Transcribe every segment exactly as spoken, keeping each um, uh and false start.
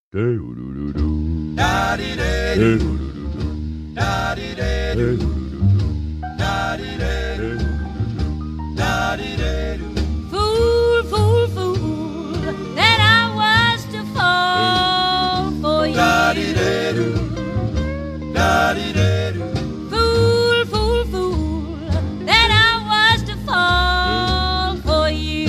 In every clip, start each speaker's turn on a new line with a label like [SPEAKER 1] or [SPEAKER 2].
[SPEAKER 1] Fool, fool, fool, that I was to fall for you. Fool, fool, fool, that I was to fall for you.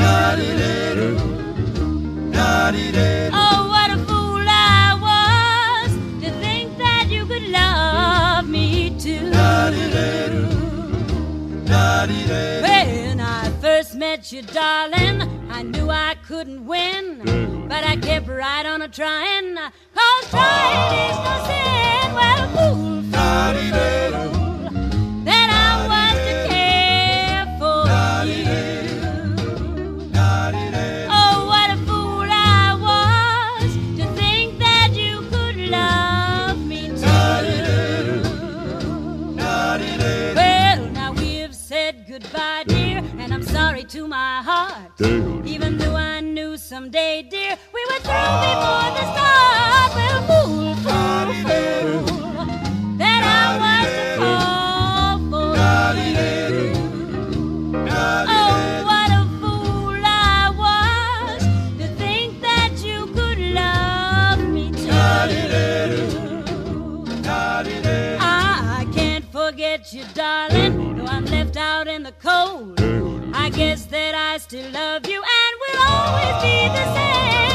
[SPEAKER 1] Oh, what a fool I was to think that you could love me too. When I first met you, darling, I knew I couldn't win, but I kept right on a trying, 'cause trying is no sin. Well, fool, fool, fool, that I was to care for you. Oh, what a fool I was to think that you could love me too. Well, now we've said goodbye, dear, and I'm sorry to my heart, even though I knew someday, dear, we were through before the start. Well, fool, fool, fool, that I was to fall for you. Oh, what a fool I was to think that you could love me too. I can't forget you, darling, though I'm left out in the cold. I guess that I still love you and will always be the same.